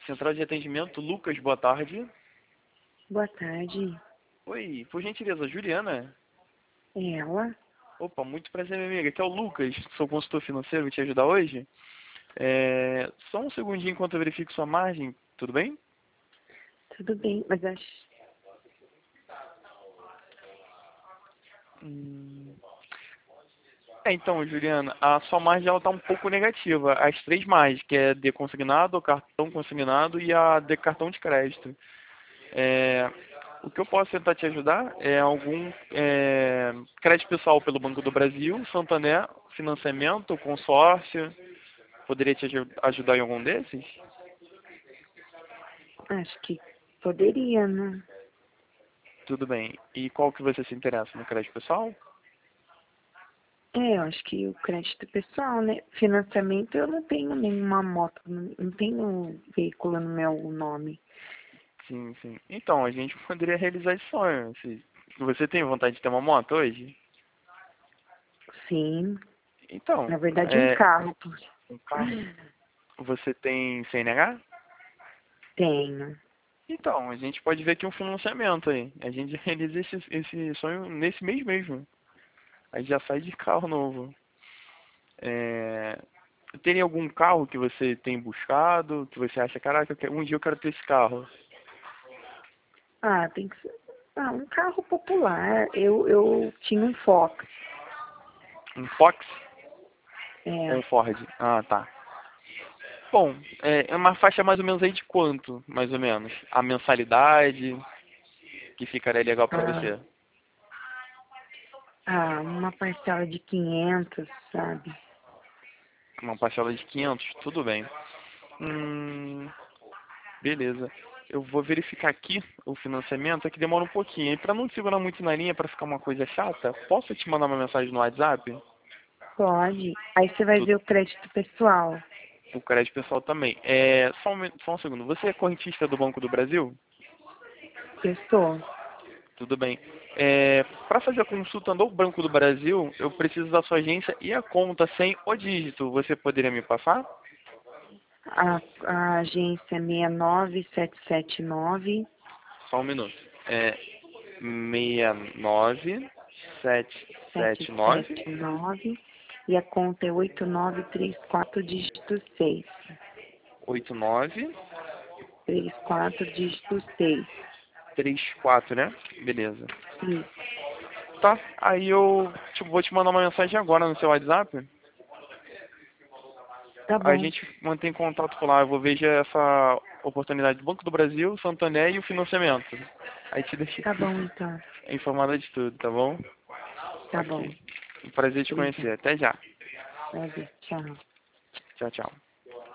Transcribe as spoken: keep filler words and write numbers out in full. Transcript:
Central de atendimento, Lucas, boa tarde. Boa tarde. Oi, por gentileza, Juliana? Ela? Opa, muito prazer, minha amiga. Aqui é o Lucas, sou consultor financeiro, vou te ajudar hoje. É, só um segundinho enquanto eu verifico sua margem, tudo bem? Tudo bem, mas acho... Hum... É, então, Juliana, a sua margem ela está um pouco negativa. As três margens, que é D consignado, cartão consignado e a D cartão de crédito. É, o que eu posso tentar te ajudar é algum é, crédito pessoal pelo Banco do Brasil, Santander, financiamento, consórcio. Poderia te aju- ajudar em algum desses? acho que poderia, né? Tudo bem. E qual que você se interessa? No crédito pessoal? É, eu acho que o crédito pessoal, né? Financiamento eu não tenho nenhuma moto, não não tenho veículo no meu nome. Sim, sim. Então, a gente poderia realizar esse sonho. Se você tem vontade de ter uma moto hoje? Sim, Então, na verdade um é, carro. pô. um carro. Você tem C N H? Tenho. Então, a gente pode ver aqui um financiamento aí. A gente realiza esse, esse sonho nesse mês mesmo. Aí já sai de carro novo. É... Tem algum carro que você tem buscado, que você acha, caraca, eu quero- um dia eu quero ter esse carro? Ah, tem que ser ah, um carro popular. Eu, eu tinha um Fox. Um Fox ou É, um Ford? Ah, tá. Bom, é é uma faixa mais ou menos aí de quanto, mais ou menos? A mensalidade que ficaria legal pra ah, você? ah, uma parcela de quinhentos, sabe? Uma parcela de quinhentos, tudo bem. Hum, beleza. Eu vou verificar aqui o financiamento, é que demora um pouquinho. E para não te segurar muito na linha, para ficar uma coisa chata, posso te mandar uma mensagem no WhatsApp? Pode. Aí você vai ver Tudo. o crédito pessoal. O crédito pessoal também. É, só um, mi- só um segundo. Você é correntista do Banco do Brasil? Eu sou. Tudo bem. É, para fazer a consulta no Banco do Brasil, eu preciso da sua agência e a conta sem o dígito. Você poderia me passar? A, a agência é seis nove sete sete nove, Só um minuto. É seis nove sete sete nove sete sete nove e a conta é oito nove três quatro dígito seis. oito nove três quatro dígito seis. três quatro, né? Beleza. Isso. Tá, aí eu te- vou te mandar uma mensagem agora no seu WhatsApp. Tá A bom. gente mantém contato por lá. Eu vou ver já essa oportunidade do Banco do Brasil, Santander e o financiamento. Aí te deixo Tá bom, então. informada de tudo, tá bom? Tá bom. Ok. Um prazer te Obrigada. conhecer. Até já. Prazer. Tchau. Tchau, tchau.